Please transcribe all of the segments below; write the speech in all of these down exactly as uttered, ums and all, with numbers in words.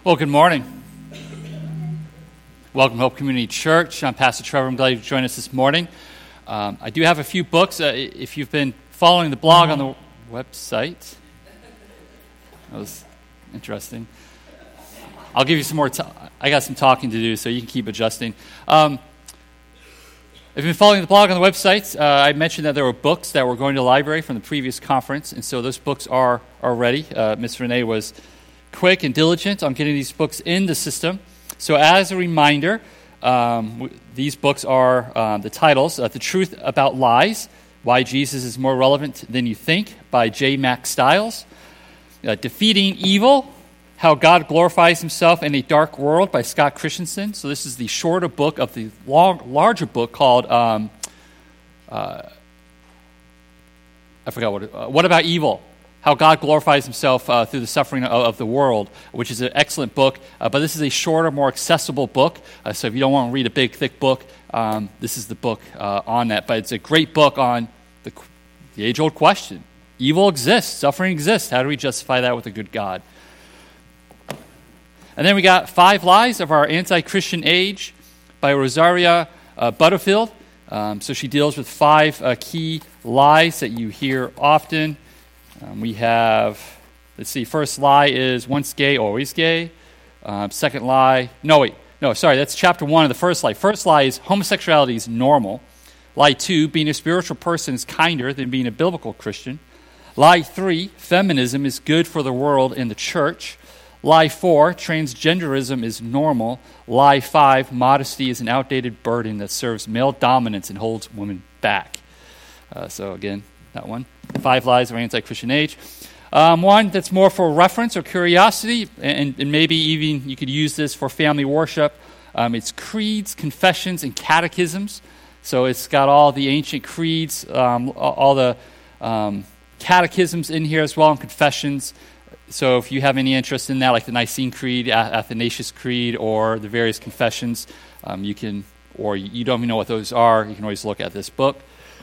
Well, good morning. Welcome to Hope Community Church. I'm Pastor Trevor. I'm glad you joined us this morning. Um, I do have a few books. Uh, if you've been following the blog on the website, that was interesting. I'll give you some more time. I got some talking to do, so you can keep adjusting. Um, if you've been following the blog on the website, uh, I mentioned that there were books that were going to the library from the previous conference, and so those books are, are ready. Uh, Miss Renee was quick and diligent on getting these books in the system. So as a reminder, um, w- these books are um, the titles, uh, The Truth About Lies, Why Jesus is More Relevant Than You Think by J. Mack Stiles, uh, Defeating Evil, How God Glorifies Himself in a Dark World by Scott Christensen. So this is the shorter book of the long, larger book called, um, uh, I forgot what, it, uh, What About Evil? How God Glorifies Himself uh, through the suffering of, of the world, which is an excellent book. Uh, but this is a shorter, more accessible book. Uh, so if you don't want to read a big, thick book, um, this is the book uh, on that. But it's a great book on the, the age-old question. Evil exists. Suffering exists. How do we justify that with a good God? And then we got Five Lies of Our Anti-Christian Age by Rosaria uh, Butterfield. Um, so she deals with five uh, key lies that you hear often. Um, we have, let's see, first lie is once gay, always gay. Um, second lie, no, wait, no, sorry, that's chapter one of the first lie. First lie is homosexuality is normal. Lie two, being a spiritual person is kinder than being a biblical Christian. Lie three, feminism is good for the world and the church. Lie four, transgenderism is normal. Lie five, modesty is an outdated burden that serves male dominance and holds women back. Uh, so again, that one. Five Lies of Our Anti-Christian Age. Um, one that's more for reference or curiosity, and, and maybe even you could use this for family worship. Um, it's creeds, confessions, and catechisms. So it's got all the ancient creeds, um, all the um, catechisms in here as well, and confessions. So if you have any interest in that, like the Nicene Creed, Athanasius Creed, or the various confessions, um, you can, or you don't even know what those are, you can always look at this book.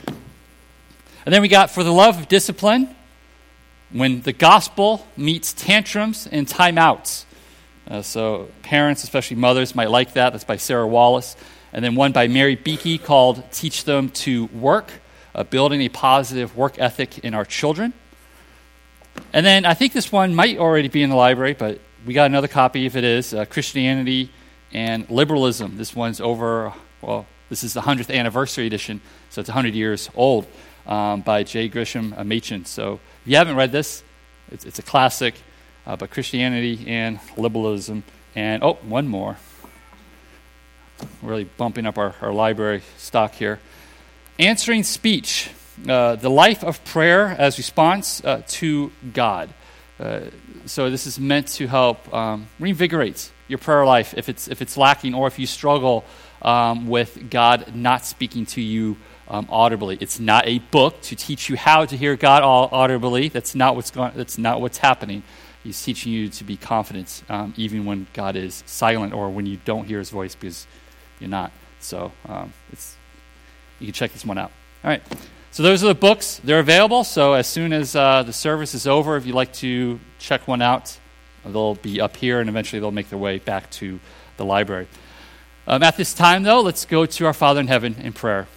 And then we got For the Love of Discipline, when the gospel meets tantrums and timeouts. Uh, so parents, especially mothers, might like that. That's by Sarah Wallace. And then one by Mary Beakey called Teach Them to Work, uh, building a positive work ethic in our children. And then I think this one might already be in the library, but we got another copy if it is, uh, Christianity and Liberalism. This one's over, well, this is the hundredth anniversary edition, so it's one hundred years old. Um, by J. Grisham Machen. So if you haven't read this, it's, it's a classic, uh, but Christianity and Liberalism. And, oh, one more. Really bumping up our, our library stock here. Answering Speech, uh, the life of prayer as response uh, to God. Uh, so this is meant to help um, reinvigorate your prayer life if it's, if it's lacking, or if you struggle um, with God not speaking to you Um, audibly. It's not a book to teach you how to hear God audibly. That's not what's going. That's not what's happening. He's teaching you to be confident, um, even when God is silent or when you don't hear His voice because you're not. So um, it's you can check this one out. All right. So those are the books. They're available. So as soon as uh, the service is over, if you'd like to check one out, they'll be up here, and eventually they'll make their way back to the library. Um, at this time, though, let's go to our Father in heaven in prayer.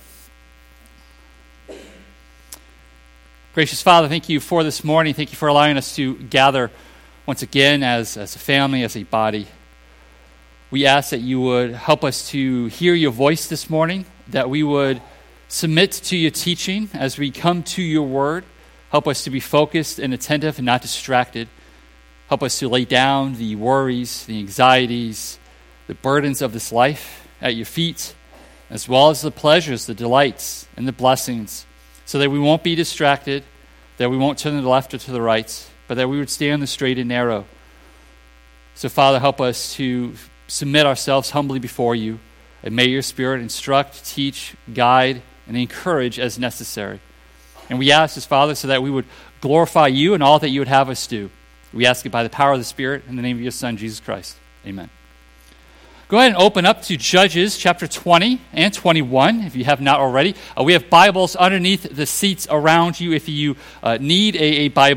Gracious Father, thank you for this morning. Thank you for allowing us to gather once again as, as a family, as a body. We ask that you would help us to hear your voice this morning, that we would submit to your teaching as we come to your word. Help us to be focused and attentive and not distracted. Help us to lay down the worries, the anxieties, the burdens of this life at your feet, as well as the pleasures, the delights, and the blessings, so that we won't be distracted, that we won't turn to the left or to the right, but that we would stay on the straight and narrow. So, Father, help us to submit ourselves humbly before you, and may your Spirit instruct, teach, guide, and encourage as necessary. And we ask this, Father, so that we would glorify you in all that you would have us do. We ask it by the power of the Spirit, in the name of your Son, Jesus Christ. Amen. Go ahead and open up to Judges chapter twenty and twenty-one, if you have not already. Uh, we have Bibles underneath the seats around you if you uh, need a, a Bible.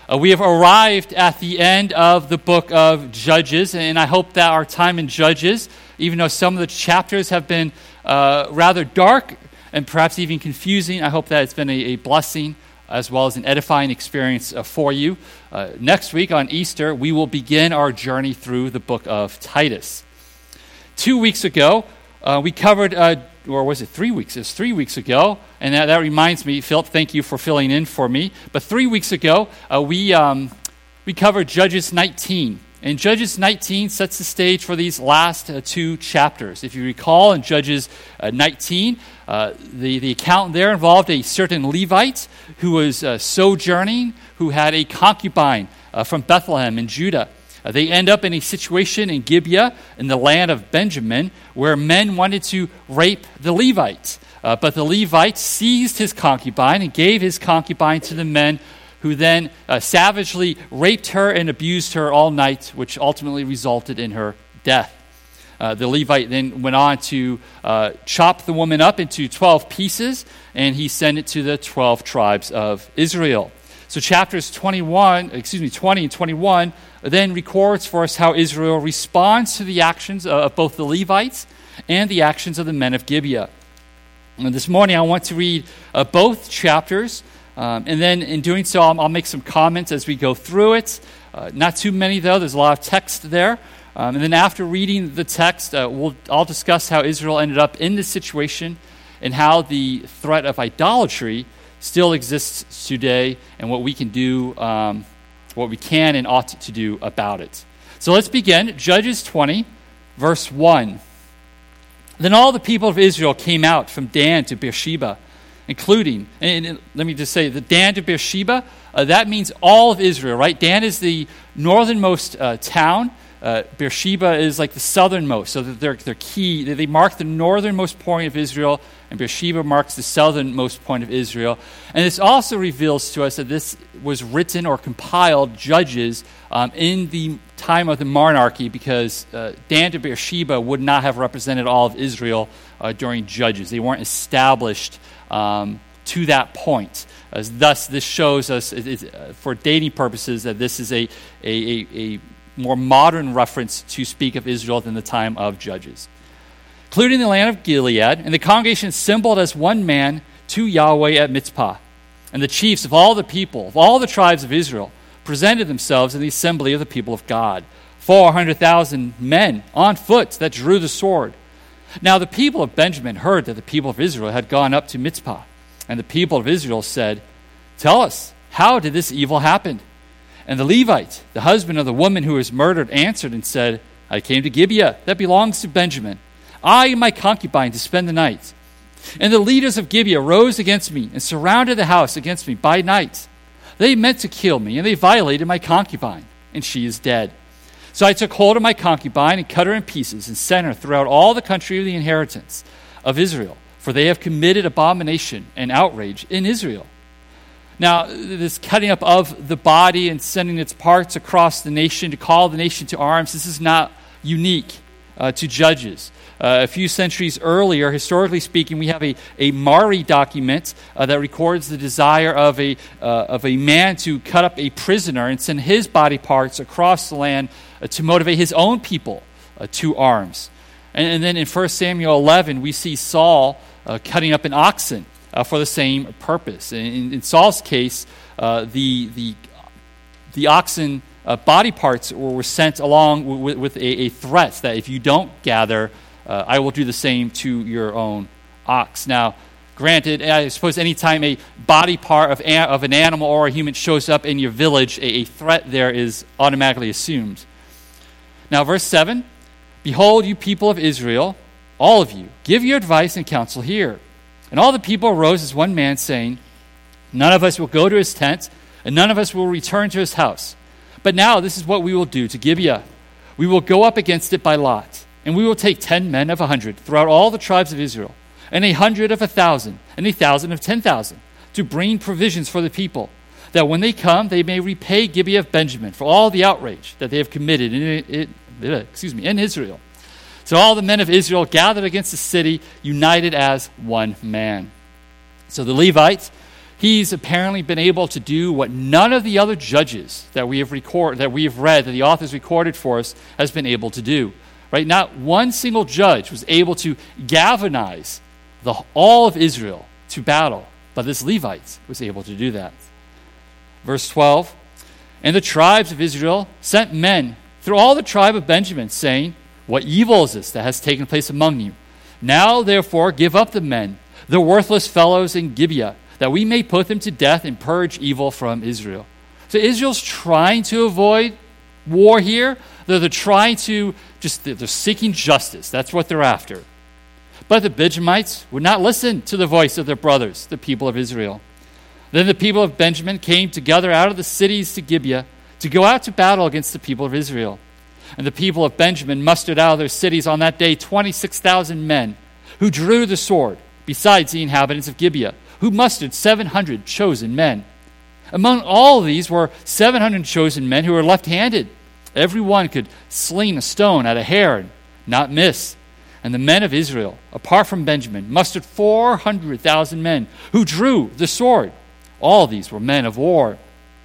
Uh, we have arrived at the end of the book of Judges, and I hope that our time in Judges, even though some of the chapters have been uh, rather dark and perhaps even confusing, I hope that it's been a, a blessing as well as an edifying experience uh, for you. Uh, next week on Easter, we will begin our journey through the book of Titus. Two weeks ago, uh, we covered, uh, or was it three weeks? It was three weeks ago, and that, that reminds me, Philip, thank you for filling in for me. But three weeks ago, uh, we um, we covered Judges nineteen. And Judges nineteen sets the stage for these last uh, two chapters. If you recall, in Judges uh, nineteen, uh, the, the account there involved a certain Levite who was uh, sojourning, who had a concubine uh, from Bethlehem in Judah. Uh, they end up in a situation in Gibeah, in the land of Benjamin, where men wanted to rape the Levite. Uh, but the Levite seized his concubine and gave his concubine to the men, who then uh, savagely raped her and abused her all night, which ultimately resulted in her death. Uh, the Levite then went on to uh, chop the woman up into twelve pieces, and he sent it to the twelve tribes of Israel. So chapters twenty-one, excuse me, twenty and twenty-one then records for us how Israel responds to the actions of both the Levites and the actions of the men of Gibeah. And this morning I want to read uh, both chapters. Um, and then in doing so, I'll, I'll make some comments as we go through it. Uh, not too many, though. There's a lot of text there. Um, and then after reading the text, uh, we'll, I'll discuss how Israel ended up in this situation and how the threat of idolatry still exists today and what we can do, um, what we can and ought to do about it. So let's begin. Judges twenty, verse one. Then all the people of Israel came out from Dan to Beersheba, including, and, and let me just say, the Dan to Beersheba, uh, that means all of Israel, right? Dan is the northernmost uh, town. Uh, Beersheba is like the southernmost, so that they're, they're key. They mark the northernmost point of Israel, and Beersheba marks the southernmost point of Israel. And this also reveals to us that this was written or compiled, Judges, um, in the time of the monarchy, because uh, Dan to Beersheba would not have represented all of Israel uh, during Judges. They weren't established Um, to that point. Uh, thus, this shows us, it, it, uh, for dating purposes, that this is a, a, a, a more modern reference to speak of Israel than the time of Judges. Including the land of Gilead, and the congregation assembled as one man to Yahweh at Mitzpah. And the chiefs of all the people, of all the tribes of Israel, presented themselves in the assembly of the people of God. Four hundred thousand men on foot that drew the sword. Now the people of Benjamin heard that the people of Israel had gone up to Mitzpah. And the people of Israel said, "Tell us, how did this evil happen?" And the Levite, the husband of the woman who was murdered, answered and said, "I came to Gibeah, that belongs to Benjamin, I and my concubine to spend the night. And the leaders of Gibeah rose against me and surrounded the house against me by night. They meant to kill me, and they violated my concubine, and she is dead. So I took hold of my concubine and cut her in pieces and sent her throughout all the country of the inheritance of Israel, for they have committed abomination and outrage in Israel." Now, this cutting up of the body and sending its parts across the nation to call the nation to arms, this is not unique uh, to Judges. Uh, a few centuries earlier, historically speaking, we have a, a Mari document uh, that records the desire of a, uh, of a man to cut up a prisoner and send his body parts across the land uh, to motivate his own people uh, to arms. And, and then in First Samuel eleven, we see Saul uh, cutting up an oxen uh, for the same purpose. In, in Saul's case, uh, the, the, the oxen uh, body parts were, were sent along with, with a, a threat that if you don't gather, Uh, I will do the same to your own ox. Now, granted, I suppose any time a body part of, a, of an animal or a human shows up in your village, a, a threat there is automatically assumed. Now, verse seven, "Behold, you people of Israel, all of you, give your advice and counsel here." And all the people arose as one man, saying, "None of us will go to his tent, and none of us will return to his house. But now this is what we will do to Gibeah. We will go up against it by lot. And we will take ten men of a hundred throughout all the tribes of Israel, and a hundred of a thousand, and a thousand of ten thousand, to bring provisions for the people, that when they come, they may repay Gibeah of Benjamin for all the outrage that they have committed in, it, excuse me, in Israel." So all the men of Israel gathered against the city, united as one man. So the Levites He's apparently been able to do what none of the other judges that we have record that we have read, that the authors recorded for us, has been able to do. Right? Not one single judge was able to galvanize the, all of Israel to battle, but this Levite was able to do that. Verse twelve, and the tribes of Israel sent men through all the tribe of Benjamin, saying, what evil is this that has taken place among you? Now, therefore, give up the men, the worthless fellows in Gibeah, that we may put them to death and purge evil from Israel. So Israel's trying to avoid war here. They're, they're trying to, just they're seeking justice. That's what they're after. But the Benjamites would not listen to the voice of their brothers, the people of Israel. Then the people of Benjamin came together out of the cities to Gibeah to go out to battle against the people of Israel. And the people of Benjamin mustered out of their cities on that day twenty-six thousand men who drew the sword, besides the inhabitants of Gibeah, who mustered seven hundred chosen men. Among all of these were seven hundred chosen men who were left-handed. Every one could sling a stone at a hair and not miss. And the men of Israel, apart from Benjamin, mustered four hundred thousand men who drew the sword. All these were men of war.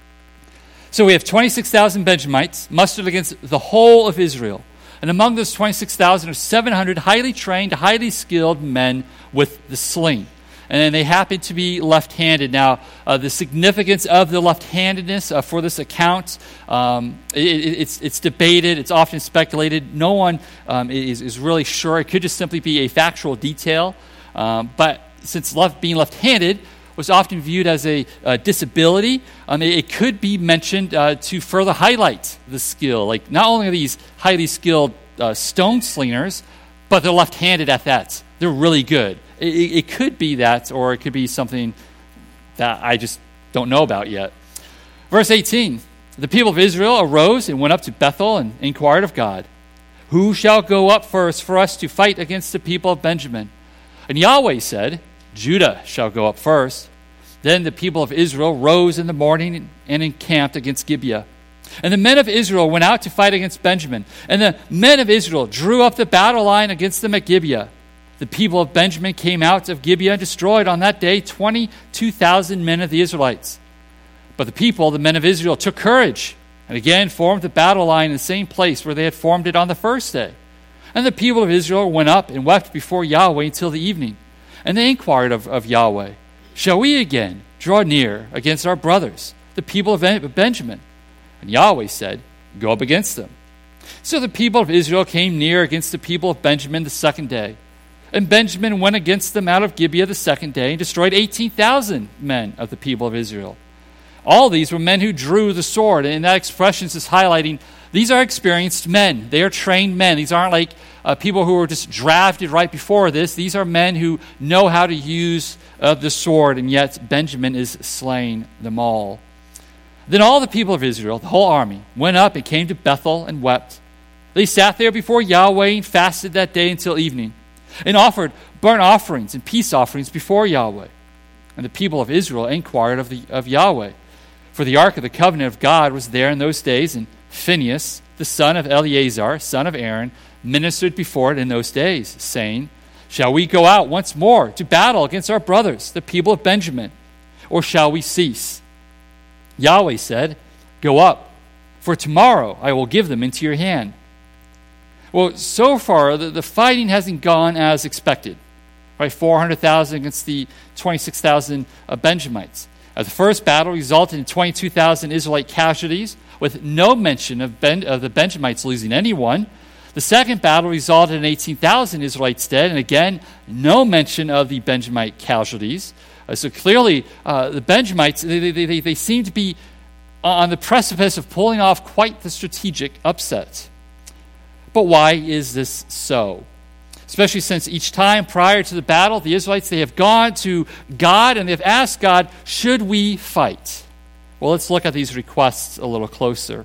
So we have twenty-six thousand Benjamites mustered against the whole of Israel. And among those twenty-six thousand are seven hundred highly trained, highly skilled men with the sling. And they happen to be left-handed. Now, uh, the significance of the left-handedness uh, for this account, um, it, it's, it's debated. It's often speculated. No one um, is, is really sure. It could just simply be a factual detail. Um, but since left, being left-handed was often viewed as a, a disability, um, it, it could be mentioned uh, to further highlight the skill. Like, not only are these highly skilled uh, stone slingers, but they're left-handed at that. They're really good. It, it could be that, or it could be something that I just don't know about yet. Verse eighteen, the people of Israel arose and went up to Bethel and inquired of God, who shall go up first for us to fight against the people of Benjamin? And Yahweh said, Judah shall go up first. Then the people of Israel rose in the morning and encamped against Gibeah. And the men of Israel went out to fight against Benjamin. And the men of Israel drew up the battle line against them at Gibeah. The people of Benjamin came out of Gibeah and destroyed on that day twenty-two thousand men of the Israelites. But the people, the men of Israel, took courage and again formed the battle line in the same place where they had formed it on the first day. And the people of Israel went up and wept before Yahweh until the evening. And they inquired of, of Yahweh, shall we again draw near against our brothers, the people of Benjamin? And Yahweh said, go up against them. So the people of Israel came near against the people of Benjamin the second day. And Benjamin went against them out of Gibeah the second day and destroyed eighteen thousand men of the people of Israel. All these were men who drew the sword. And that expression is highlighting these are experienced men. They are trained men. These aren't like uh, people who were just drafted right before this. These are men who know how to use uh, the sword, and yet Benjamin is slaying them all. Then all the people of Israel, the whole army, went up and came to Bethel and wept. They sat there before Yahweh and fasted that day until evening, and offered burnt offerings and peace offerings before Yahweh. And the people of Israel inquired of, the, of Yahweh. For the ark of the covenant of God was there in those days, and Phinehas, the son of Eleazar, son of Aaron, ministered before it in those days, saying, shall we go out once more to battle against our brothers, the people of Benjamin, or shall we cease? Yahweh said, go up, for tomorrow I will give them into your hand. Well, so far, the, the fighting hasn't gone as expected. Right, four hundred thousand against the twenty-six thousand uh, Benjamites. Uh, the first battle resulted in twenty-two thousand Israelite casualties, with no mention of, ben, of the Benjamites losing anyone. The second battle resulted in eighteen thousand Israelites dead, and again, no mention of the Benjamite casualties. Uh, so clearly, uh, the Benjamites, they, they, they, they seem to be on the precipice of pulling off quite the strategic upset. But why is this so? Especially since each time prior to the battle, the Israelites, they have gone to God and they've asked God, should we fight? Well, let's look at these requests a little closer.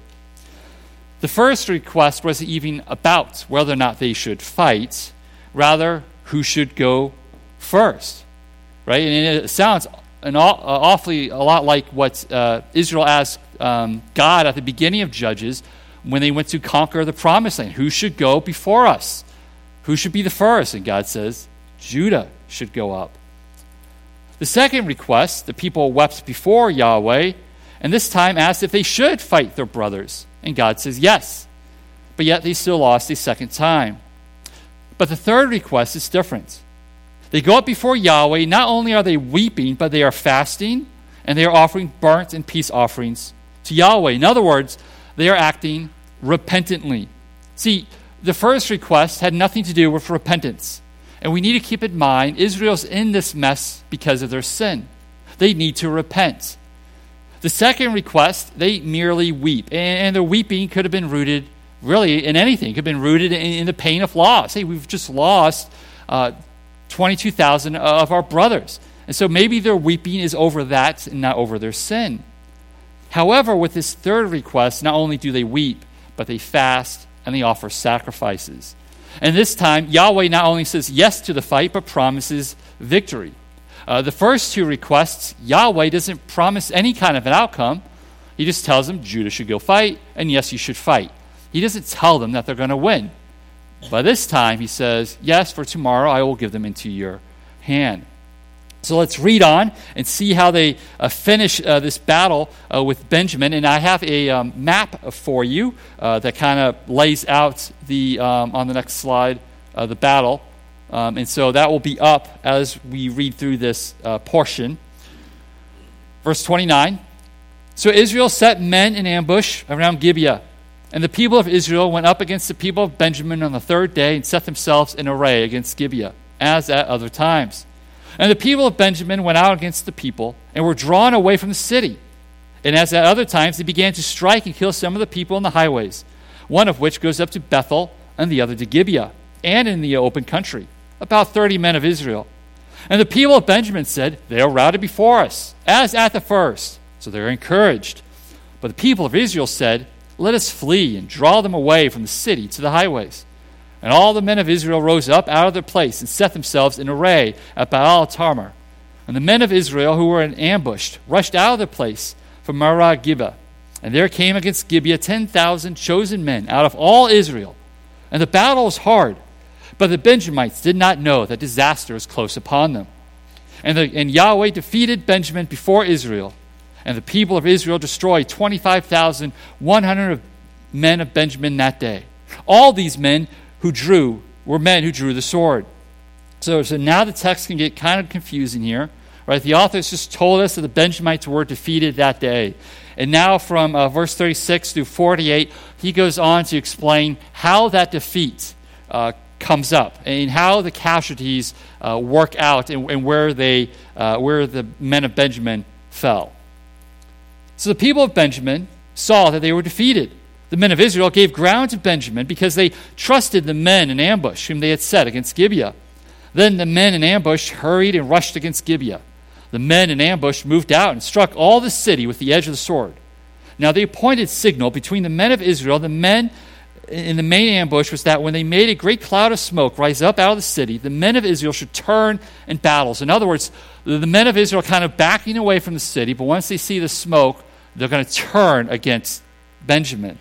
The first request wasn't even about whether or not they should fight, rather, who should go first, right? And it sounds an awfully a lot like what uh, Israel asked um, God at the beginning of Judges when they went to conquer the Promised Land. Who should go before us? Who should be the first? And God says, Judah should go up. The second request, the people wept before Yahweh, and this time asked if they should fight their brothers. And God says yes. But yet they still lost a second time. But the third request is different. They go up before Yahweh. Not only are they weeping, but they are fasting, and they are offering burnt and peace offerings to Yahweh. In other words, they are acting repentantly. See, the first request had nothing to do with repentance. And we need to keep in mind, Israel's in this mess because of their sin. They need to repent. The second request, they merely weep. And their weeping could have been rooted really in anything. It could have been rooted in the pain of loss. Hey, we've just lost uh, twenty-two thousand of our brothers. And so maybe their weeping is over that and not over their sin. However, with this third request, not only do they weep, but they fast and they offer sacrifices. And this time, Yahweh not only says yes to the fight, but promises victory. Uh, the first two requests, Yahweh doesn't promise any kind of an outcome. He just tells them Judah should go fight, and yes, you should fight. He doesn't tell them that they're going to win. But this time, he says, yes, for tomorrow I will give them into your hand. So let's read on and see how they uh, finish uh, this battle uh, with Benjamin. And I have a um, map for you uh, that kind of lays out the um, on the next slide uh, the battle. Um, and so that will be up as we read through this uh, portion. Verse twenty-nine. So Israel set men in ambush around Gibeah. And the people of Israel went up against the people of Benjamin on the third day and set themselves in array against Gibeah, as at other times. And the people of Benjamin went out against the people and were drawn away from the city. And as at other times, they began to strike and kill some of the people in the highways, one of which goes up to Bethel and the other to Gibeah, and in the open country, about thirty men of Israel. And the people of Benjamin said, they are routed before us, as at the first. So they are encouraged. But the people of Israel said, let us flee and draw them away from the city to the highways. And all the men of Israel rose up out of their place and set themselves in array at Baal-Tamar. And the men of Israel who were in ambush rushed out of their place from Marah Gibeah. And there came against Gibeah ten thousand chosen men out of all Israel. And the battle was hard. But the Benjamites did not know that disaster was close upon them. And, the, and Yahweh defeated Benjamin before Israel. And the people of Israel destroyed twenty-five thousand one hundred men of Benjamin that day. All these men who drew were men who drew the sword. So, so now the text can get kind of confusing here. Right? The authors just told us that the Benjamites were defeated that day. And now from uh, verse thirty-six through forty-eight, he goes on to explain how that defeat uh, comes up and how the casualties uh, work out and, and where they, uh, where the men of Benjamin fell. So the people of Benjamin saw that they were defeated. The men of Israel gave ground to Benjamin because they trusted the men in ambush whom they had set against Gibeah. Then the men in ambush hurried and rushed against Gibeah. The men in ambush moved out and struck all the city with the edge of the sword. Now the appointed signal between the men of Israel and the men in the main ambush was that when they made a great cloud of smoke rise up out of the city, the men of Israel should turn in battles. In other words, the men of Israel kind of backing away from the city, but once they see the smoke, they're going to turn against Benjamin.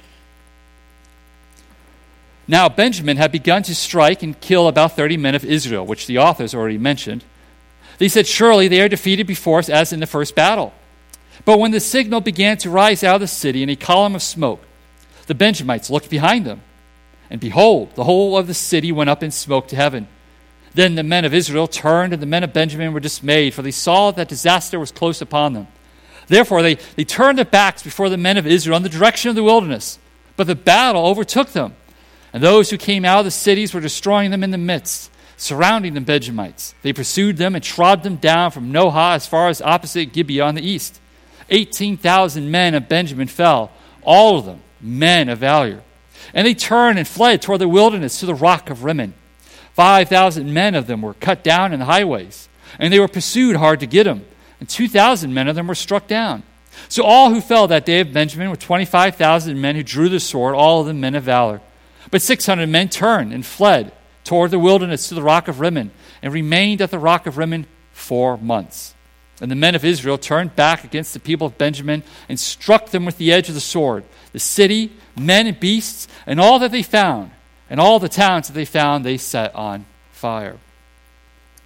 Now Benjamin had begun to strike and kill about thirty men of Israel, which the authors already mentioned. They said, surely they are defeated before us as in the first battle. But when the signal began to rise out of the city in a column of smoke, the Benjamites looked behind them. And behold, the whole of the city went up in smoke to heaven. Then the men of Israel turned, and the men of Benjamin were dismayed, for they saw that disaster was close upon them. Therefore they, they turned their backs before the men of Israel in the direction of the wilderness. But the battle overtook them. And those who came out of the cities were destroying them in the midst, surrounding the Benjamites. They pursued them and trod them down from Nohah as far as opposite Gibeah on the east. Eighteen thousand men of Benjamin fell, all of them men of valor. And they turned and fled toward the wilderness to the rock of Rimmon. Five thousand men of them were cut down in the highways, and they were pursued hard to get them. And two thousand men of them were struck down. So all who fell that day of Benjamin were twenty-five thousand men who drew the sword, all of them men of valor. But six hundred men turned and fled toward the wilderness to the rock of Rimmon, and remained at the rock of Rimmon four months. And the men of Israel turned back against the people of Benjamin and struck them with the edge of the sword, the city, men and beasts, and all that they found. And all the towns that they found they set on fire.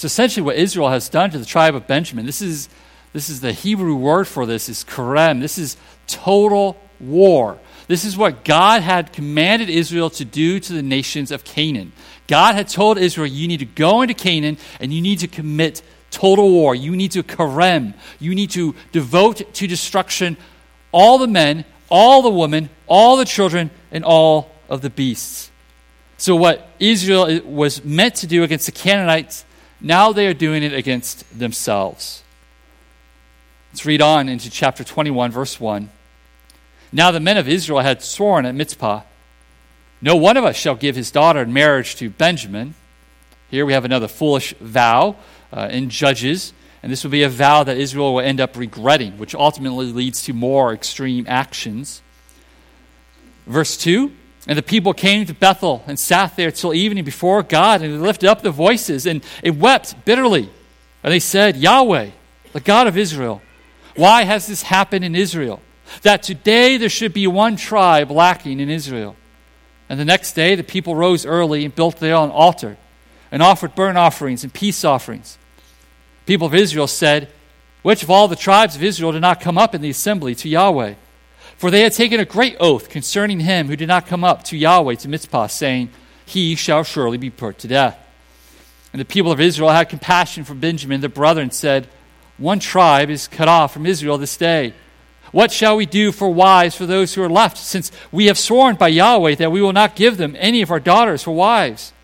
So essentially what Israel has done to the tribe of Benjamin, this is, this is the Hebrew word for this, is karem. This is total war. This is what God had commanded Israel to do to the nations of Canaan. God had told Israel, you need to go into Canaan and you need to commit total war. You need to karem. You need to devote to destruction all the men, all the women, all the children, and all of the beasts. So what Israel was meant to do against the Canaanites, now they are doing it against themselves. Let's read on into chapter twenty-one, verse one. Now the men of Israel had sworn at Mizpah, no one of us shall give his daughter in marriage to Benjamin. Here we have another foolish vow uh, in Judges, and this will be a vow that Israel will end up regretting, which ultimately leads to more extreme actions. Verse two, and the people came to Bethel and sat there till evening before God, and they lifted up their voices, and it wept bitterly. And they said, Yahweh, the God of Israel, why has this happened in Israel, that today there should be one tribe lacking in Israel? And the next day the people rose early and built there an altar, and offered burnt offerings and peace offerings. The people of Israel said, which of all the tribes of Israel did not come up in the assembly to Yahweh? For they had taken a great oath concerning him who did not come up to Yahweh to Mizpah, saying, he shall surely be put to death. And the people of Israel had compassion for Benjamin, their brother, and said, one tribe is cut off from Israel this day. What shall we do for wives for those who are left, since we have sworn by Yahweh that we will not give them any of our daughters for wives?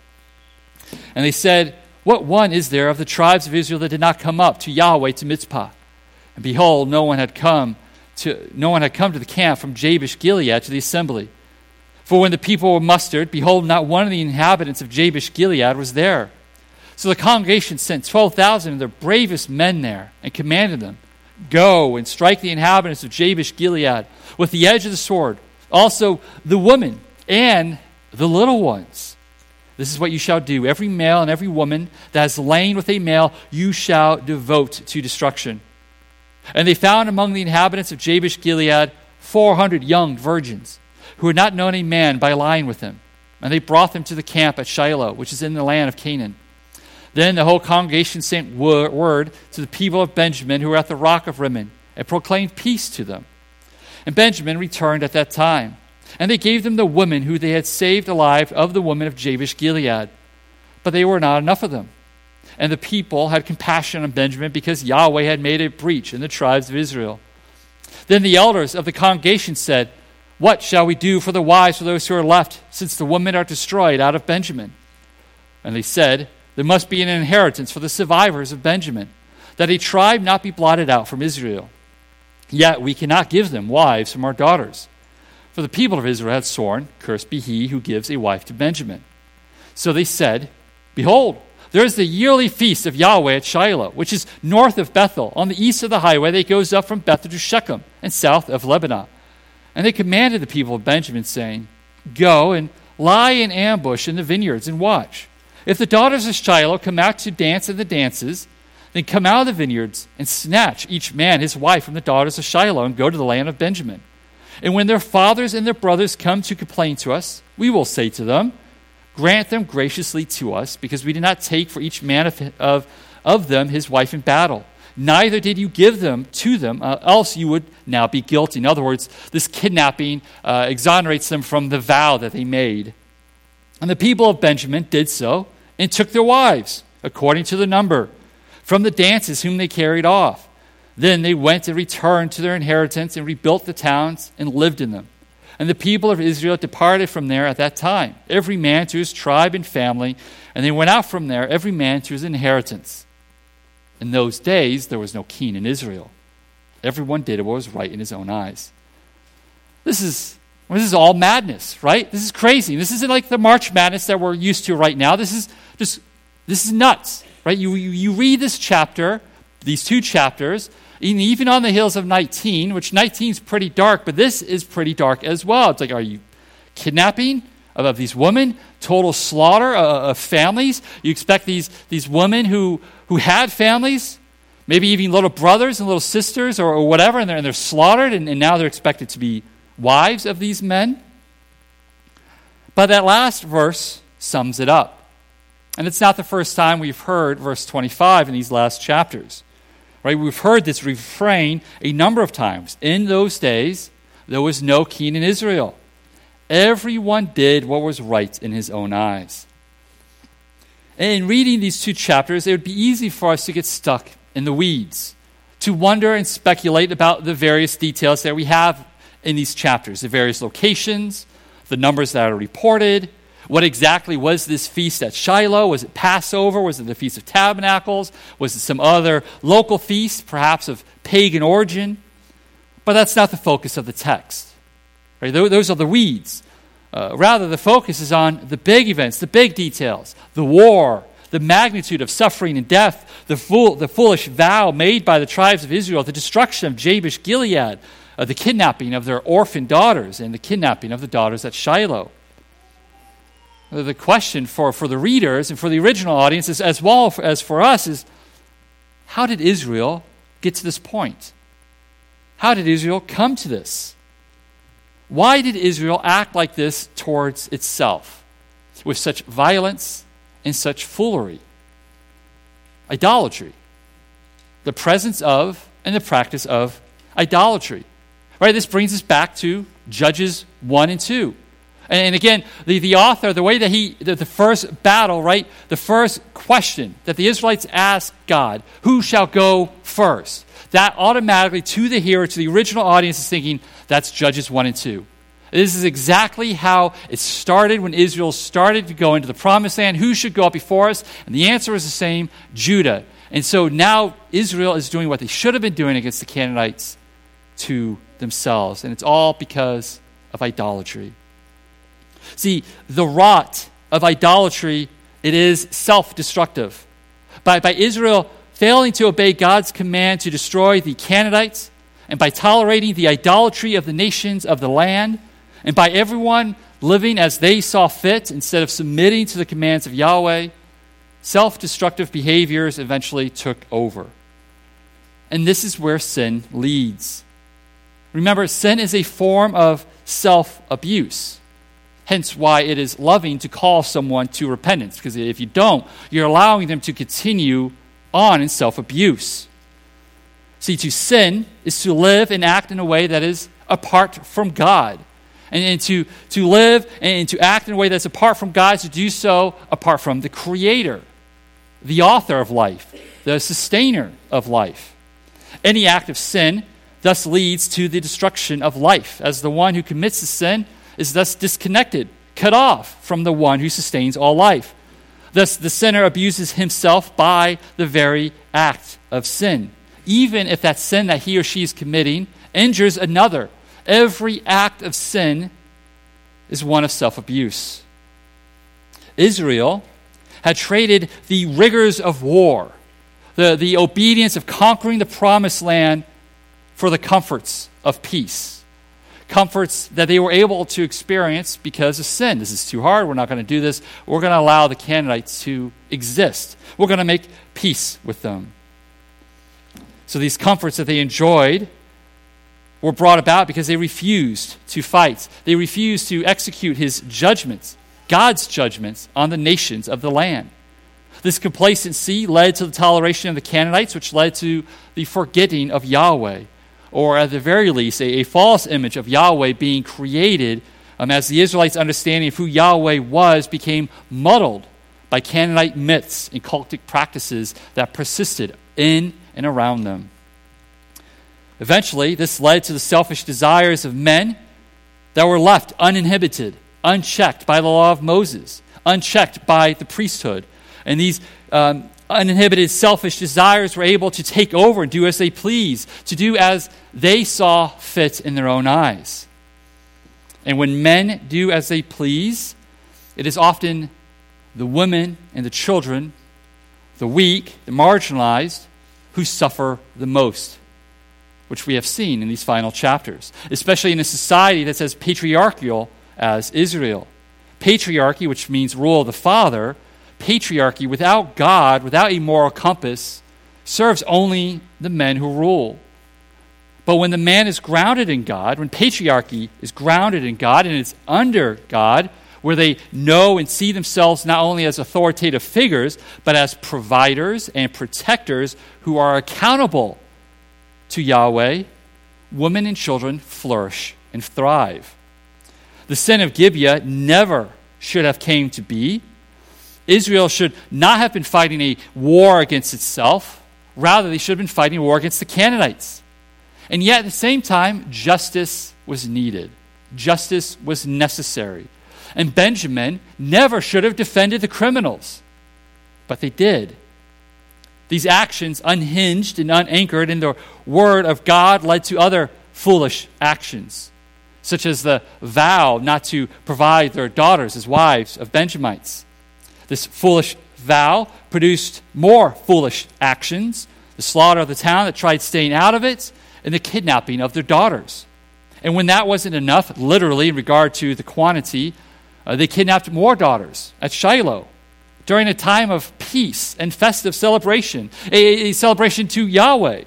And they said, what one is there of the tribes of Israel that did not come up to Yahweh to Mizpah? And behold, no one had come to no one had come to the camp from Jabesh Gilead to the assembly. For when the people were mustered, behold, not one of the inhabitants of Jabesh Gilead was there. So the congregation sent twelve thousand of their bravest men there, and commanded them, go and strike the inhabitants of Jabesh Gilead with the edge of the sword, also the women and the little ones. This is what you shall do. Every male and every woman that has lain with a male, you shall devote to destruction. And they found among the inhabitants of Jabesh Gilead four hundred young virgins, who had not known a man by lying with him. And they brought them to the camp at Shiloh, which is in the land of Canaan. Then the whole congregation sent word to the people of Benjamin who were at the rock of Rimmon, and proclaimed peace to them. And Benjamin returned at that time. And they gave them the women who they had saved alive of the women of Jabesh Gilead. But they were not enough of them. And the people had compassion on Benjamin, because Yahweh had made a breach in the tribes of Israel. Then the elders of the congregation said, what shall we do for the wives for those who are left, since the women are destroyed out of Benjamin? And they said, there must be an inheritance for the survivors of Benjamin, that a tribe not be blotted out from Israel. Yet we cannot give them wives from our daughters. For the people of Israel had sworn, cursed be he who gives a wife to Benjamin. So they said, behold, there is the yearly feast of Yahweh at Shiloh, which is north of Bethel, on the east of the highway that goes up from Bethel to Shechem, and south of Lebanon. And they commanded the people of Benjamin, saying, go and lie in ambush in the vineyards and watch. If the daughters of Shiloh come out to dance in the dances, then come out of the vineyards and snatch each man his wife from the daughters of Shiloh and go to the land of Benjamin. And when their fathers and their brothers come to complain to us, we will say to them, grant them graciously to us, because we did not take for each man of, of, of them his wife in battle. Neither did you give them to them, uh, else you would now be guilty. In other words, this kidnapping uh, exonerates them from the vow that they made. And the people of Benjamin did so, and took their wives, according to the number, from the dances whom they carried off. Then they went and returned to their inheritance, and rebuilt the towns, and lived in them. And the people of Israel departed from there at that time, every man to his tribe and family, and they went out from there, every man to his inheritance. In those days there was no king in Israel. Everyone did what was right in his own eyes. This is well, this is all madness, right? This is crazy. This isn't like the March Madness that we're used to right now. This is just this is nuts, right? You you, you read this chapter, these two chapters, even on the hills of nineteen, which nineteen is pretty dark, but this is pretty dark as well. It's like, are you kidnapping of, of these women? Total slaughter of, of families? You expect these, these women who, who had families, maybe even little brothers and little sisters or, or whatever, and they're, and they're slaughtered, and, and now they're expected to be wives of these men? But that last verse sums it up. And it's not the first time we've heard verse twenty-five in these last chapters. Right? We've heard this refrain a number of times. In those days, there was no king in Israel. Everyone did what was right in his own eyes. And in reading these two chapters, it would be easy for us to get stuck in the weeds, to wonder and speculate about the various details that we have in these chapters, the various locations, the numbers that are reported. What exactly was this feast at Shiloh? Was it Passover? Was it the Feast of Tabernacles? Was it some other local feast, perhaps of pagan origin? But that's not the focus of the text. Right? Those are the weeds. Uh, rather, the focus is on the big events, the big details, the war, the magnitude of suffering and death, the, fool, the foolish vow made by the tribes of Israel, the destruction of Jabesh Gilead, uh, the kidnapping of their orphan daughters, and the kidnapping of the daughters at Shiloh. The question for, for the readers and for the original audience, is, as well as for us, is how did Israel get to this point? How did Israel come to this? Why did Israel act like this towards itself, with such violence and such foolery? Idolatry. The presence of and the practice of idolatry. Right? This brings us back to Judges one and two. And again, the, the author, the way that he, the, the first battle, right, the first question that the Israelites asked God, who shall go first? That automatically, to the hearer, to the original audience, is thinking, that's Judges one and two. This is exactly how it started when Israel started to go into the promised land. Who should go up before us? And the answer is the same, Judah. And so now Israel is doing what they should have been doing against the Canaanites to themselves. And it's all because of idolatry. See, the rot of idolatry, it is self-destructive. By, by Israel failing to obey God's command to destroy the Canaanites, and by tolerating the idolatry of the nations of the land, and by everyone living as they saw fit instead of submitting to the commands of Yahweh, self-destructive behaviors eventually took over. And this is where sin leads. Remember, sin is a form of self-abuse. Hence why it is loving to call someone to repentance, because if you don't, you're allowing them to continue on in self-abuse. See, to sin is to live and act in a way that is apart from God. And, and to, to live and to act in a way that's apart from God is to do so apart from the Creator, the author of life, the sustainer of life. Any act of sin thus leads to the destruction of life, as the one who commits the sin is thus disconnected, cut off from the one who sustains all life. Thus, the sinner abuses himself by the very act of sin, even if that sin that he or she is committing injures another. Every act of sin is one of self-abuse. Israel had traded the rigors of war, the, the obedience of conquering the promised land, for the comforts of peace. Comforts that they were able to experience because of sin. This is too hard. We're not going to do this. We're going to allow the Canaanites to exist. We're going to make peace with them. So these comforts that they enjoyed were brought about because they refused to fight. They refused to execute his judgments, God's judgments on the nations of the land. This complacency led to the toleration of the Canaanites, which led to the forgetting of Yahweh, or at the very least, a, a false image of Yahweh being created um, as the Israelites' understanding of who Yahweh was became muddled by Canaanite myths and cultic practices that persisted in and around them. Eventually, this led to the selfish desires of men that were left uninhibited, unchecked by the law of Moses, unchecked by the priesthood. And these um, uninhibited selfish desires were able to take over and do as they please, to do as they saw fit in their own eyes. And when men do as they please, it is often the women and the children, the weak, the marginalized, who suffer the most, which we have seen in these final chapters, especially in a society that's as patriarchal as Israel. Patriarchy, which means rule of the father, patriarchy without God, without a moral compass, serves only the men who rule. But when the man is grounded in God, when patriarchy is grounded in God and it's under God, where they know and see themselves not only as authoritative figures, but as providers and protectors who are accountable to Yahweh, women and children flourish and thrive. The sin of Gibeah never should have came to be. Israel should not have been fighting a war against itself. Rather, they should have been fighting a war against the Canaanites. And yet, at the same time, justice was needed. Justice was necessary. And Benjamin never should have defended the criminals. But they did. These actions, unhinged and unanchored in the word of God, led to other foolish actions, such as the vow not to provide their daughters as wives of Benjamites. This foolish vow produced more foolish actions, the slaughter of the town that tried staying out of it, and the kidnapping of their daughters. And when that wasn't enough, literally in regard to the quantity, uh, they kidnapped more daughters at Shiloh during a time of peace and festive celebration, a, a celebration to Yahweh.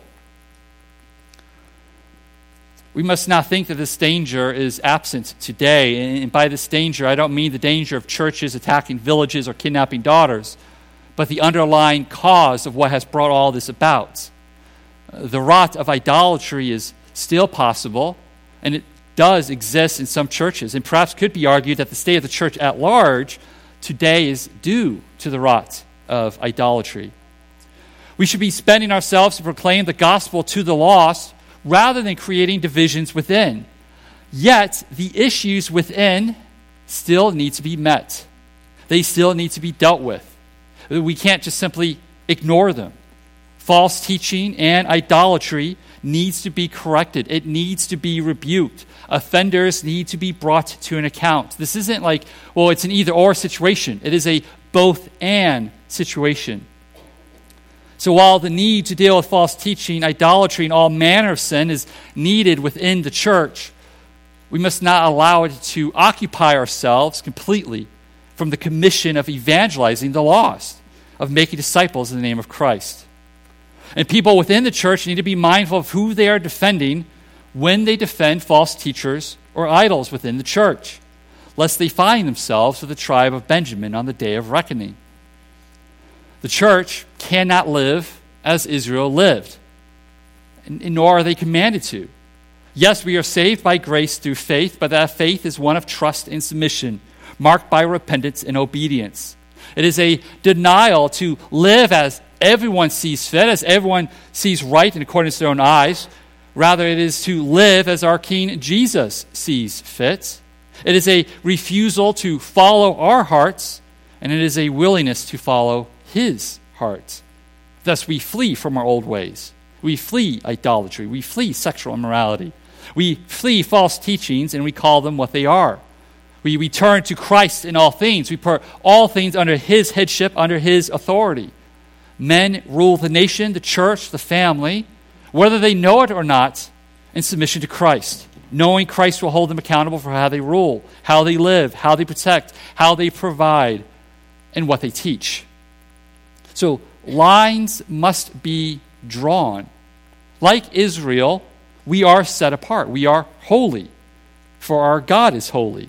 We must not think that this danger is absent today. And by this danger, I don't mean the danger of churches attacking villages or kidnapping daughters, but the underlying cause of what has brought all this about. The rot of idolatry is still possible, and it does exist in some churches, and perhaps could be argued that the state of the church at large today is due to the rot of idolatry. We should be spending ourselves to proclaim the gospel to the lost rather than creating divisions within. Yet, the issues within still need to be met. They still need to be dealt with. We can't just simply ignore them. False teaching and idolatry needs to be corrected. It needs to be rebuked. Offenders need to be brought to an account. This isn't like, well, it's an either-or situation. It is a both-and situation. So while the need to deal with false teaching, idolatry, and all manner of sin is needed within the church, we must not allow it to occupy ourselves completely from the commission of evangelizing the lost, of making disciples in the name of Christ. And people within the church need to be mindful of who they are defending when they defend false teachers or idols within the church, lest they find themselves with the tribe of Benjamin on the day of reckoning. The church cannot live as Israel lived, and nor are they commanded to. Yes, we are saved by grace through faith, but that faith is one of trust and submission, marked by repentance and obedience. It is a denial to live as everyone sees fit, as everyone sees right in accordance to their own eyes. Rather, it is to live as our King Jesus sees fit. It is a refusal to follow our hearts, and it is a willingness to follow His heart. Thus, we flee from our old ways. We flee idolatry. We flee sexual immorality. We flee false teachings, and we call them what they are. We, we turn to Christ in all things. We put all things under His headship, under His authority. Men rule the nation, the church, the family, whether they know it or not, in submission to Christ, knowing Christ will hold them accountable for how they rule, how they live, how they protect, how they provide, and what they teach. So lines must be drawn. Like Israel, we are set apart. We are holy, for our God is holy.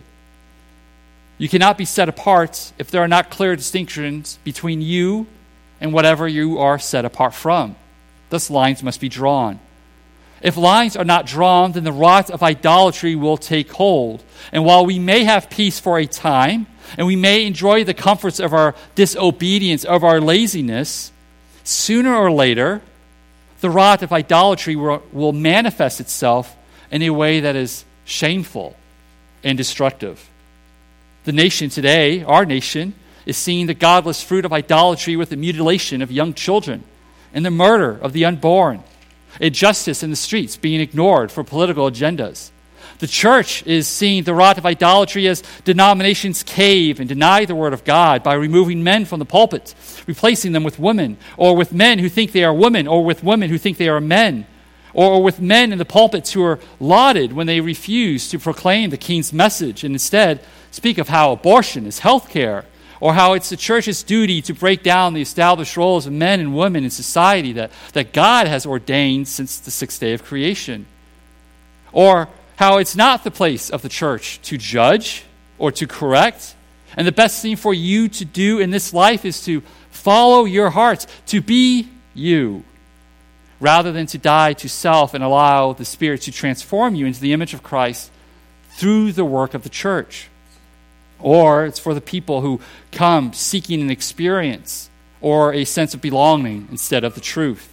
You cannot be set apart if there are not clear distinctions between you and whatever you are set apart from. Thus, lines must be drawn. If lines are not drawn, then the rot of idolatry will take hold. And while we may have peace for a time, and we may enjoy the comforts of our disobedience, of our laziness, sooner or later, the rot of idolatry will, will manifest itself in a way that is shameful and destructive. The nation today, our nation, is seeing the godless fruit of idolatry with the mutilation of young children and the murder of the unborn, injustice in the streets being ignored for political agendas. The church is seeing the rot of idolatry as denominations cave and deny the word of God by removing men from the pulpit, replacing them with women, or with men who think they are women, or with women who think they are men, or with men in the pulpits who are lauded when they refuse to proclaim the king's message and instead speak of how abortion is health care, or how it's the church's duty to break down the established roles of men and women in society that, that God has ordained since the sixth day of creation. Or how it's not the place of the church to judge or to correct, And the best thing for you to do in this life is to follow your hearts, to be you, rather than to die to self and allow the Spirit to transform you into the image of Christ through the work of the church. Or it's for the people who come seeking an experience or a sense of belonging instead of the truth.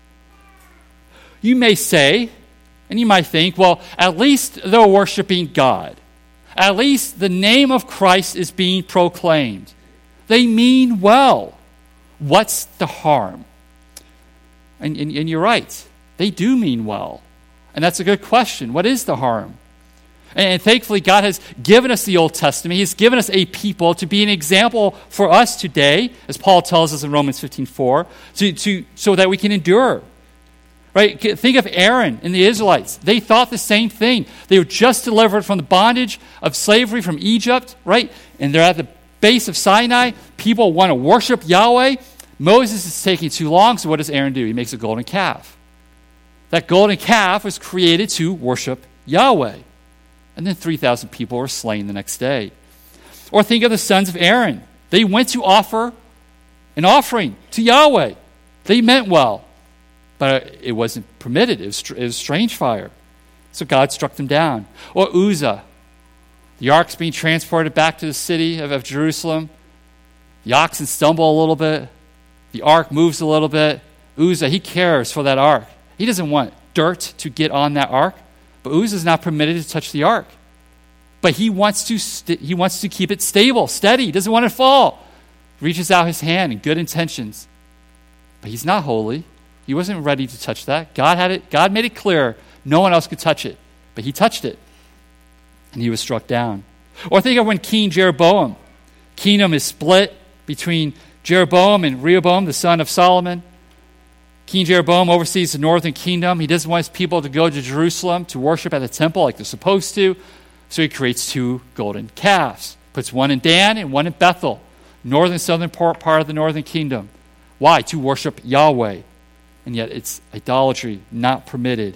You may say, and you might think, well, at least they're worshiping God. At least the name of Christ is being proclaimed. They mean well. What's the harm? And, and, and you're right. They do mean well. And that's a good question. What is the harm? And, and thankfully, God has given us the Old Testament. He's given us a people to be an example for us today, as Paul tells us in Romans fifteen four, to, to, so that we can endure. Right? Think of Aaron and the Israelites. They thought the same thing. They were just delivered from the bondage of slavery from Egypt, right? And they're at the base of Sinai. People want to worship Yahweh. Moses is taking too long, so what does Aaron do? He makes a golden calf. That golden calf was created to worship Yahweh. And then three thousand people were slain the next day. Or think of the sons of Aaron. They went to offer an offering to Yahweh. They meant well. But it wasn't permitted. It was, it was strange fire. So God struck them down. Or Uzzah. The ark's being transported back to the city of, of Jerusalem. The oxen stumble a little bit. The ark moves a little bit. Uzzah, he cares for that ark. He doesn't want dirt to get on that ark. But Uzzah is not permitted to touch the ark. But he wants to st- he wants to keep it stable, steady. He doesn't want it to fall. Reaches out his hand in good intentions. But he's not holy. He wasn't ready to touch that. God had it. God made it clear no one else could touch it. But he touched it. And he was struck down. Or think of when King Jeroboam. Kingdom is split between Jeroboam and Rehoboam, the son of Solomon. King Jeroboam oversees the northern kingdom. He doesn't want his people to go to Jerusalem to worship at the temple like they're supposed to. So he creates two golden calves. Puts one in Dan and one in Bethel, northern southern part of the northern kingdom. Why? To worship Yahweh. And yet it's idolatry, not permitted.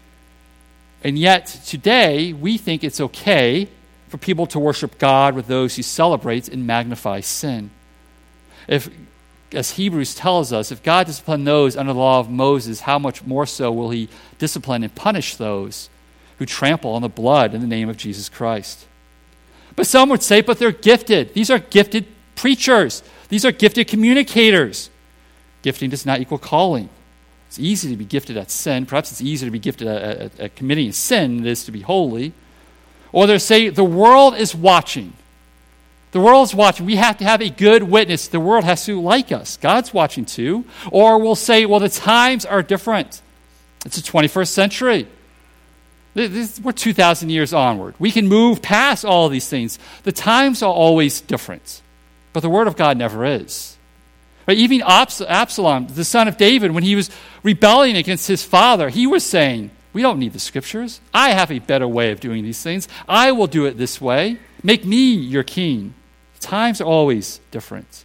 And yet today we think it's okay for people to worship God with those who celebrate and magnify sin. If, as Hebrews tells us, if God disciplined those under the law of Moses, how much more so will he discipline and punish those who trample on the blood in the name of Jesus Christ? But some would say, but they're gifted. These are gifted preachers. These are gifted communicators. Gifting does not equal calling. It's easy to be gifted at sin. Perhaps it's easier to be gifted at, at, at committing sin than it is to be holy. Or they say the world is watching. The world is watching. We have to have a good witness. The world has to like us. God's watching too. Or we'll say, well, the times are different. It's the twenty-first century. This, we're two thousand years onward. We can move past all of these things. The times are always different. But the Word of God never is. Right? Even Absalom, the son of David, when he was rebelling against his father, he was saying, we don't need the Scriptures. I have a better way of doing these things. I will do it this way. Make me your king. Times are always different.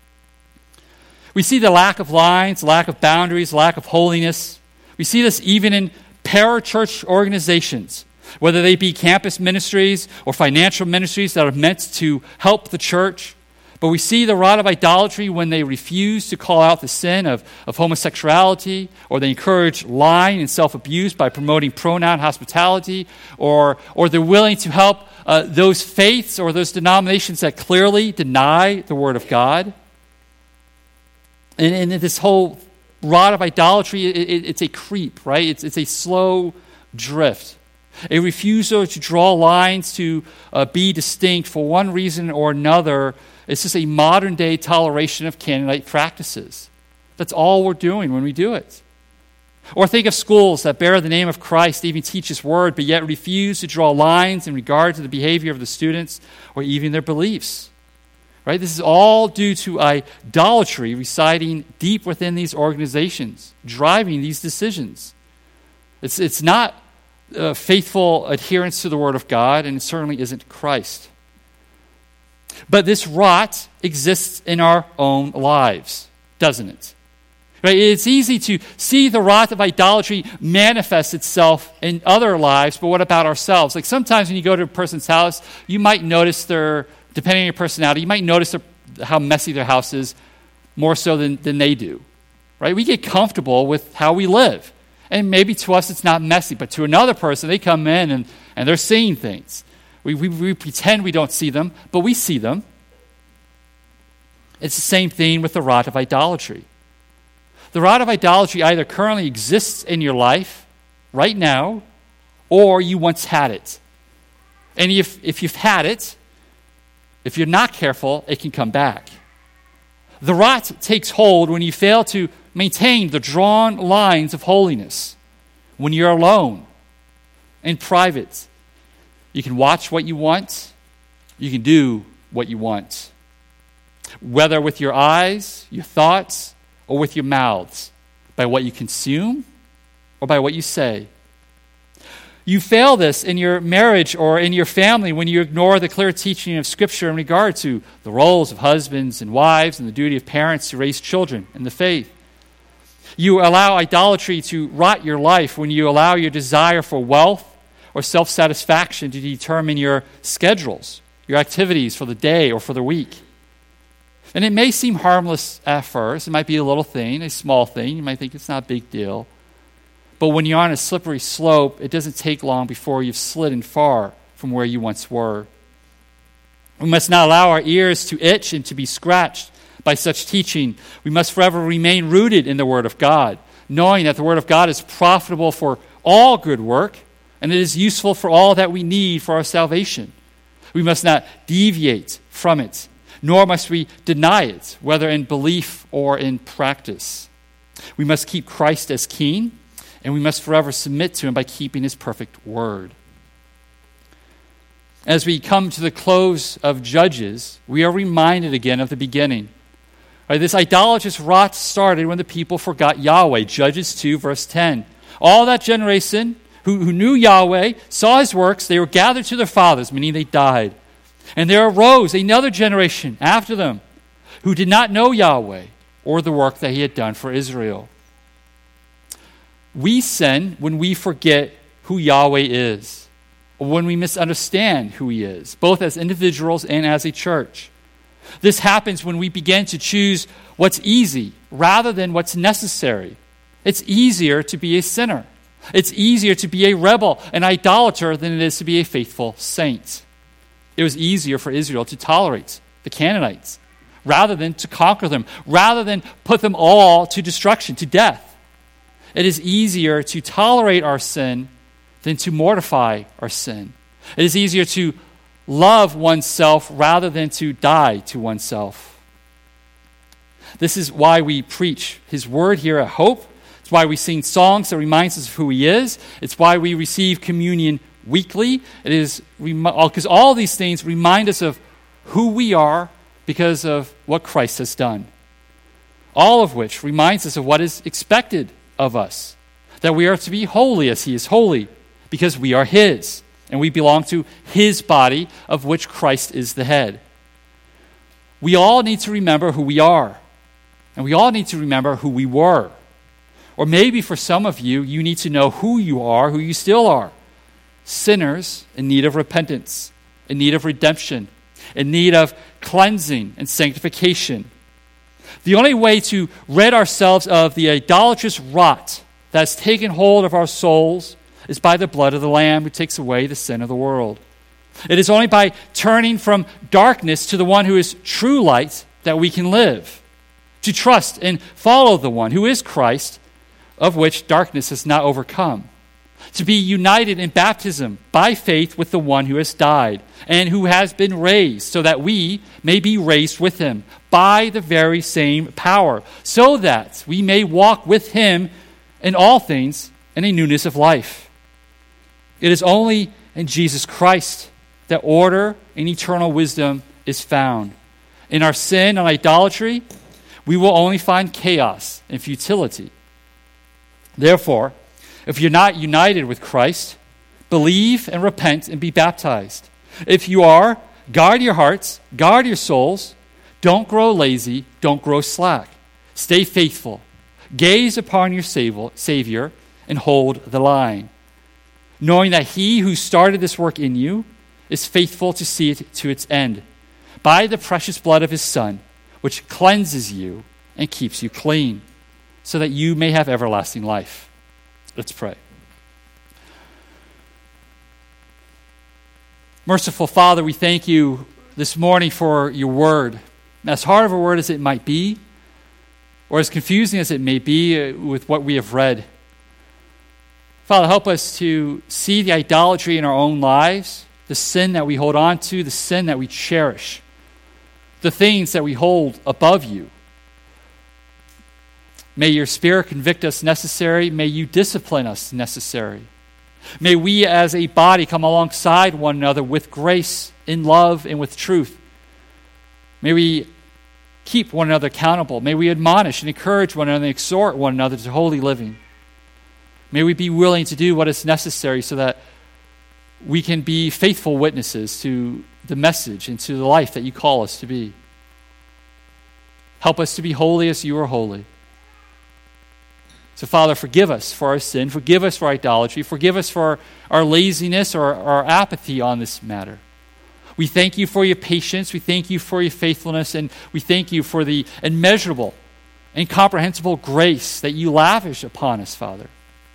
We see the lack of lines, lack of boundaries, lack of holiness. We see this even in parachurch organizations, whether they be campus ministries or financial ministries that are meant to help the church. But we see the rot of idolatry when they refuse to call out the sin of, of homosexuality, or they encourage lying and self-abuse by promoting pronoun hospitality, or, or they're willing to help uh, those faiths or those denominations that clearly deny the Word of God. And, and this whole rot of idolatry, it, it, it's a creep, right? It's, it's a slow drift. A refusal to draw lines to uh, be distinct for one reason or another. It's just a modern-day toleration of Canaanite practices. That's all we're doing when we do it. Or think of schools that bear the name of Christ, even teach His word, but yet refuse to draw lines in regard to the behavior of the students or even their beliefs. Right? This is all due to idolatry residing deep within these organizations, driving these decisions. It's, it's not uh, faithful adherence to the Word of God, and it certainly isn't Christ. But this rot exists in our own lives, doesn't it? Right? It's easy to see the rot of idolatry manifest itself in other lives, but what about ourselves? Like sometimes when you go to a person's house, you might notice their depending on your personality, you might notice how messy their house is more so than, than they do, right? We get comfortable with how we live. And maybe to us it's not messy, but to another person, they come in and, and they're seeing things. We, we, we pretend we don't see them, but we see them. It's the same thing with the rot of idolatry. The rot of idolatry either currently exists in your life right now, or you once had it. And if, if you've had it, if you're not careful, it can come back. The rot takes hold when you fail to maintain the drawn lines of holiness. When you're alone, in private, you can watch what you want, you can do what you want. Whether with your eyes, your thoughts, or with your mouths, by what you consume or by what you say. You fail this in your marriage or in your family when you ignore the clear teaching of Scripture in regard to the roles of husbands and wives and the duty of parents to raise children in the faith. You allow idolatry to rot your life when you allow your desire for wealth or self-satisfaction to determine your schedules, your activities for the day or for the week. And it may seem harmless at first. It might be a little thing, a small thing. You might think it's not a big deal. But when you're on a slippery slope, it doesn't take long before you've slidden far from where you once were. We must not allow our ears to itch and to be scratched by such teaching. We must forever remain rooted in the Word of God, knowing that the Word of God is profitable for all good work, and it is useful for all that we need for our salvation. We must not deviate from it, nor must we deny it, whether in belief or in practice. We must keep Christ as King, and we must forever submit to him by keeping his perfect word. As we come to the close of Judges, we are reminded again of the beginning. Right, this idolatrous rot started when the people forgot Yahweh. Judges two, verse ten. All that generation who, who knew Yahweh, saw his works, they were gathered to their fathers, meaning they died. And there arose another generation after them who did not know Yahweh or the work that he had done for Israel. We sin when we forget who Yahweh is, or when we misunderstand who he is, both as individuals and as a church. This happens when we begin to choose what's easy rather than what's necessary. It's easier to be a sinner. It's easier to be a rebel, an idolater, than it is to be a faithful saint. It was easier for Israel to tolerate the Canaanites rather than to conquer them, rather than put them all to destruction, to death. It is easier to tolerate our sin than to mortify our sin. It is easier to love oneself rather than to die to oneself. This is why we preach his word here at Hope. It's why we sing songs that reminds us of who he is. It's why we receive communion weekly. It is because all these things remind us of who we are because of what Christ has done. All of which reminds us of what is expected of us, that we are to be holy as he is holy, because we are his, and we belong to his body, of which Christ is the head. We all need to remember who we are, and we all need to remember who we were. Or maybe for some of you, you need to know who you are, who you still are. Sinners in need of repentance, in need of redemption, in need of cleansing and sanctification. The only way to rid ourselves of the idolatrous rot that's taken hold of our souls is by the blood of the Lamb who takes away the sin of the world. It is only by turning from darkness to the one who is true light that we can live. To trust and follow the one who is Christ, of which darkness has not overcome. To be united in baptism by faith with the one who has died and who has been raised, so that we may be raised with him by the very same power, so that we may walk with him in all things in a newness of life. It is only in Jesus Christ that order and eternal wisdom is found. In our sin and idolatry, we will only find chaos and futility. Therefore, if you're not united with Christ, believe and repent and be baptized. If you are, guard your hearts, guard your souls. Don't grow lazy, don't grow slack. Stay faithful. Gaze upon your Savior and hold the line, knowing that he who started this work in you is faithful to see it to its end. by the precious blood of his Son, which cleanses you and keeps you clean, so that you may have everlasting life. Let's pray. Merciful Father, we thank you this morning for your word. As hard of a word as it might be, or as confusing as it may be with what we have read, Father, help us to see the idolatry in our own lives, the sin that we hold on to, the sin that we cherish, the things that we hold above you. May your Spirit convict us necessary. May you discipline us necessary. May we as a body come alongside one another with grace, in love, and with truth. May we keep one another accountable. May we admonish and encourage one another and exhort one another to holy living. May we be willing to do what is necessary so that we can be faithful witnesses to the message and to the life that you call us to be. Help us to be holy as you are holy. So, Father, forgive us for our sin. Forgive us for idolatry. Forgive us for our laziness or our apathy on this matter. We thank you for your patience. We thank you for your faithfulness. And we thank you for the immeasurable, incomprehensible grace that you lavish upon us, Father.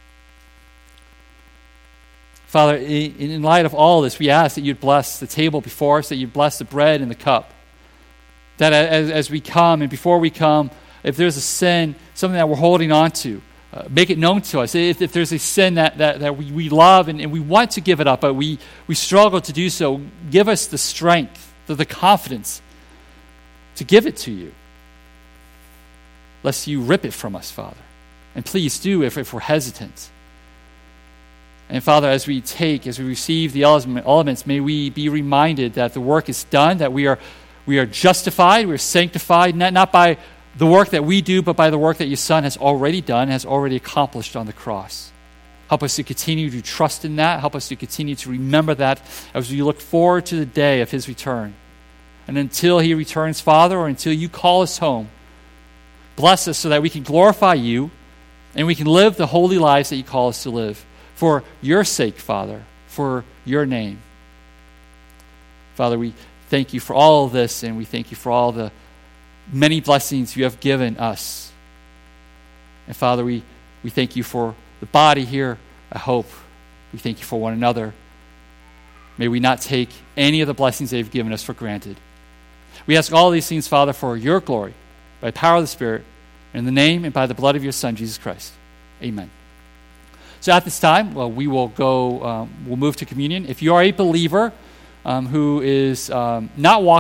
Father, in light of all this, we ask that you'd bless the table before us, that you'd bless the bread and the cup. That as, as we come and before we come, if there's a sin, something that we're holding on to, uh, make it known to us. If, if there's a sin that, that, that we, we love and, and we want to give it up, but we, we struggle to do so, give us the strength, the, the confidence to give it to you, lest you rip it from us, Father. And please do if, if we're hesitant. And Father, as we take, as we receive the elements, may we be reminded that the work is done, that we are we are justified, we are sanctified, not, not by the work that we do, but by the work that your Son has already done, has already accomplished on the cross. Help us to continue to trust in that. Help us to continue to remember that as we look forward to the day of his return. And until he returns, Father, or until you call us home, bless us so that we can glorify you and we can live the holy lives that you call us to live. For your sake, Father, for your name. Father, we thank you for all of this, and we thank you for all the many blessings you have given us. And Father, we, we thank you for the body here at Hope. We thank you for one another. May we not take any of the blessings they've given us for granted. We ask all these things, Father, for your glory, by the power of the Spirit, in the name and by the blood of your Son, Jesus Christ. Amen. So at this time, well, we will go, um, we'll move to communion. If you are a believer um, who is um, not walking